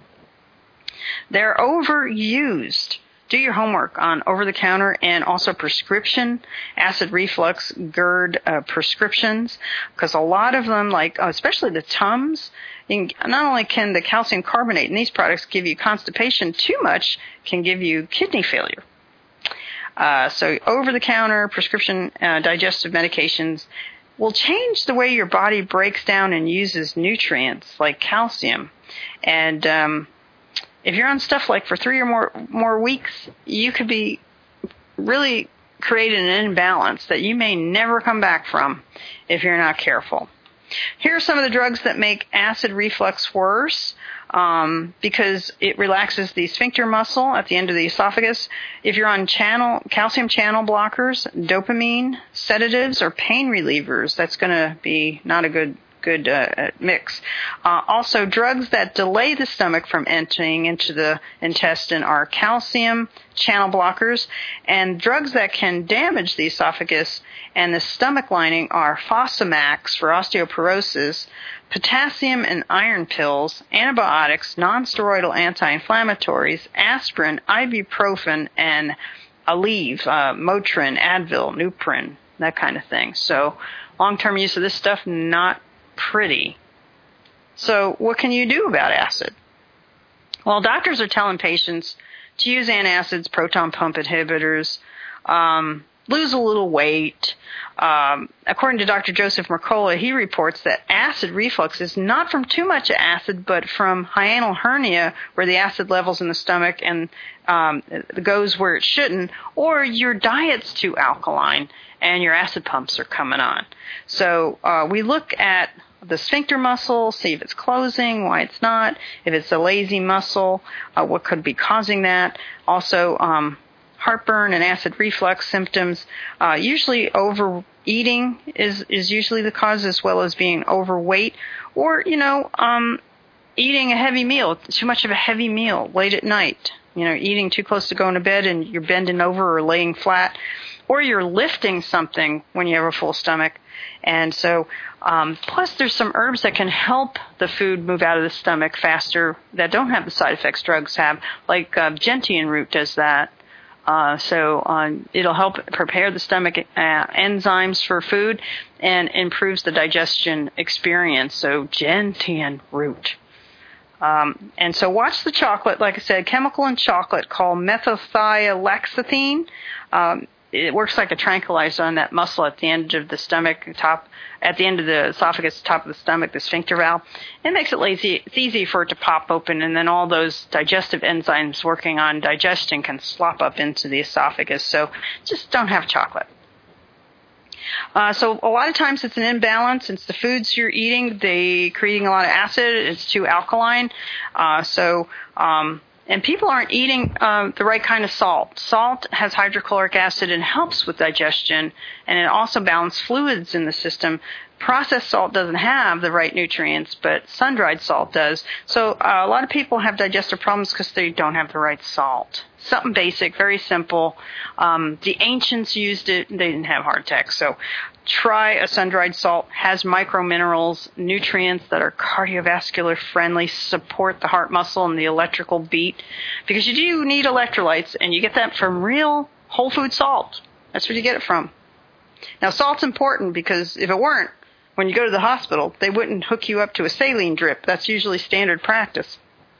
They're overused. Do your homework on over-the-counter and also prescription acid reflux GERD uh, prescriptions, because a lot of them, like especially the Tums, you can, not only can the calcium carbonate in these products give you constipation, too much can give you kidney failure. Uh, so over-the-counter prescription uh, digestive medications will change the way your body breaks down and uses nutrients like calcium. And um, if you're on stuff like for three or more more weeks, you could be really creating an imbalance that you may never come back from if you're not careful. Here are some of the drugs that make acid reflux worse. Um, because it relaxes the sphincter muscle at the end of the esophagus. If you're on channel calcium channel blockers, dopamine, sedatives, or pain relievers, that's going to be not a good good uh, mix. Uh, also, drugs that delay the stomach from entering into the intestine are calcium channel blockers, and drugs that can damage the esophagus and the stomach lining are Fosamax for osteoporosis, potassium and iron pills, antibiotics, nonsteroidal anti-inflammatories, aspirin, ibuprofen, and Aleve, uh, Motrin, Advil, Nuprin, that kind of thing. So long-term use of this stuff, not pretty. So what can you do about acid? Well, doctors are telling patients to use antacids, proton pump inhibitors, um, lose a little weight. Um, according to Doctor Joseph Mercola, he reports that acid reflux is not from too much acid, but from hiatal hernia, where the acid levels in the stomach and um, goes where it shouldn't, or your diet's too alkaline and your acid pumps are coming on. So uh, we look at the sphincter muscle, see if it's closing, why it's not, if it's a lazy muscle, uh, what could be causing that. Also, um, heartburn and acid reflux symptoms. Uh, usually overeating is, is usually the cause, as well as being overweight, or, you know, um, eating a heavy meal, too much of a heavy meal late at night. You know, eating too close to going to bed and you're bending over or laying flat, or you're lifting something when you have a full stomach. And so, um, plus there's some herbs that can help the food move out of the stomach faster that don't have the side effects drugs have, like uh, gentian root does that. Uh, so um, it'll help prepare the stomach uh, enzymes for food and improves the digestion experience. So gentian root. Um, and so watch the chocolate. Like I said, chemical in chocolate called methylthiolaxethine. Um, it works like a tranquilizer on that muscle at the end of the stomach, top at the end of the esophagus, top of the stomach, the sphincter valve. It makes it lazy. It's easy for it to pop open, and then all those digestive enzymes working on digestion can slop up into the esophagus. So just don't have chocolate. Uh, so a lot of times it's an imbalance. It's the foods you're eating. They're creating a lot of acid. It's too alkaline. Uh, so, um, and people aren't eating uh, the right kind of salt. Salt has hydrochloric acid and helps with digestion, and it also balances fluids in the system. Processed salt doesn't have the right nutrients, but sun-dried salt does. So uh, a lot of people have digestive problems because they don't have the right salt. Something basic, very simple. Um, the ancients used it. They didn't have heart attacks. So try a sun-dried salt. Has microminerals, nutrients that are cardiovascular friendly, support the heart muscle and the electrical beat. Because you do need electrolytes, and you get that from real whole food salt. That's where you get it from. Now, salt's important because if it weren't, when you go to the hospital, they wouldn't hook you up to a saline drip. That's usually standard practice.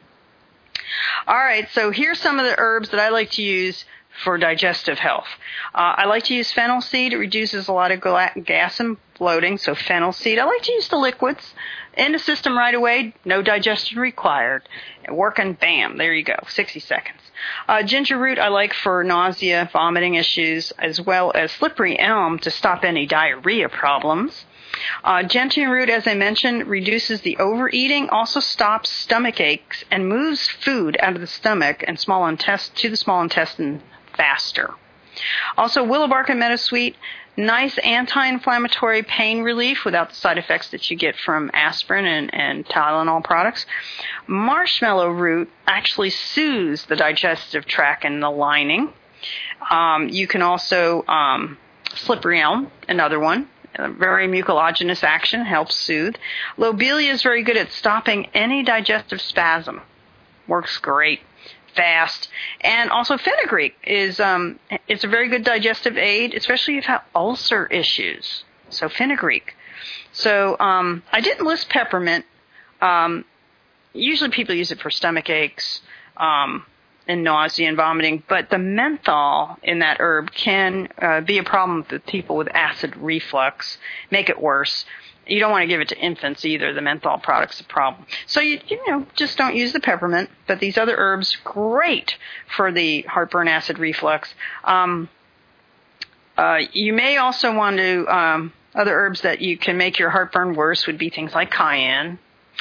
All right, so here's some of the herbs that I like to use for digestive health. Uh, I like to use fennel seed. It reduces a lot of gas and bloating, so fennel seed. I like to use the liquids in the system right away. No digestion required. Working, bam, there you go, sixty seconds. Uh, ginger root I like for nausea, vomiting issues, as well as slippery elm to stop any diarrhea problems. Uh, gentian root, as I mentioned, reduces the overeating, also stops stomach aches, and moves food out of the stomach and small intestine to the small intestine faster. Also, willow bark and meadowsweet, nice anti-inflammatory pain relief without the side effects that you get from aspirin and, and Tylenol products. Marshmallow root actually soothes the digestive tract and the lining. Um, you can also, um, slippery elm, another one. A very mucilaginous action, helps soothe. Lobelia is very good at stopping any digestive spasm. Works great, fast. And also fenugreek is um, it's a very good digestive aid, especially if you have ulcer issues. So fenugreek. So um, I didn't list peppermint. Um, usually people use it for stomach aches, um, and nausea and vomiting, but the menthol in that herb can uh, be a problem with people with acid reflux, make it worse. You don't want to give it to infants either. The menthol product's a problem. So, you, you know, just don't use the peppermint, but these other herbs, great for the heartburn, acid reflux. Um, uh, you may also want to, um, other herbs that you can make your heartburn worse would be things like cayenne,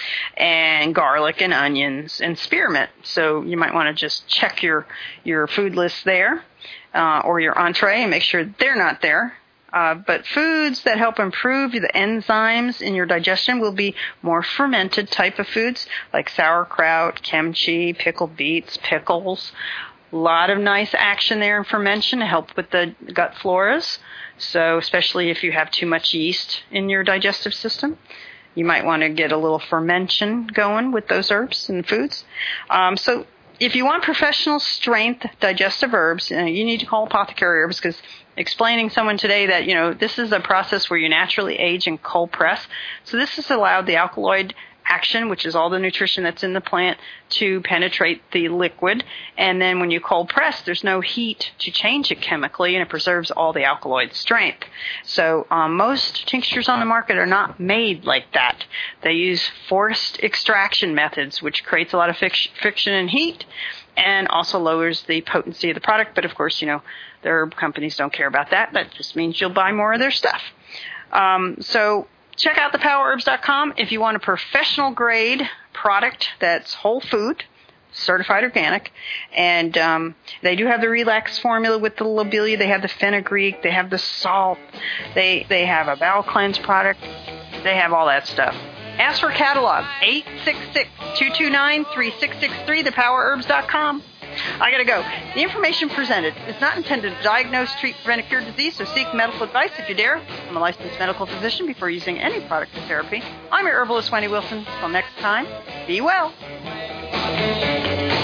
and garlic and onions and spearmint. So you might want to just check your, your food list there, uh, or your entree and make sure they're not there. Uh, but foods that help improve the enzymes in your digestion will be more fermented type of foods like sauerkraut, kimchi, pickled beets, pickles. A lot of nice action there in fermentation to help with the gut floras. So especially if you have too much yeast in your digestive system. You might want to get a little fermentation going with those herbs and foods. Um, so if you want professional strength digestive herbs, you know, you need to call Apothecary Herbs, because explaining someone today that, you know, this is a process where you naturally age and cold press. So this has allowed the alkaloid action, which is all the nutrition that's in the plant, to penetrate the liquid. And then when you cold press, there's no heat to change it chemically, and it preserves all the alkaloid strength. So um, most tinctures on the market are not made like that. They use forced extraction methods, which creates a lot of fic- friction and heat, and also lowers the potency of the product. But of course, you know, the herb companies don't care about that. That just means you'll buy more of their stuff. Um, so check out the power herbs dot com if you want a professional grade product that's whole food, certified organic. And um, they do have the Relax formula with the lobelia. They have the fenugreek. They have the salt. They they have a bowel cleanse product. They have all that stuff. Ask for a catalog, eight six six, two two nine, three six six three, the power herbs dot com. I gotta go. The information presented is not intended to diagnose, treat, prevent, or cure disease, so seek medical advice if you dare. I'm a licensed medical physician before using any product or therapy. I'm your herbalist, Wendy Wilson. Until next time, be well.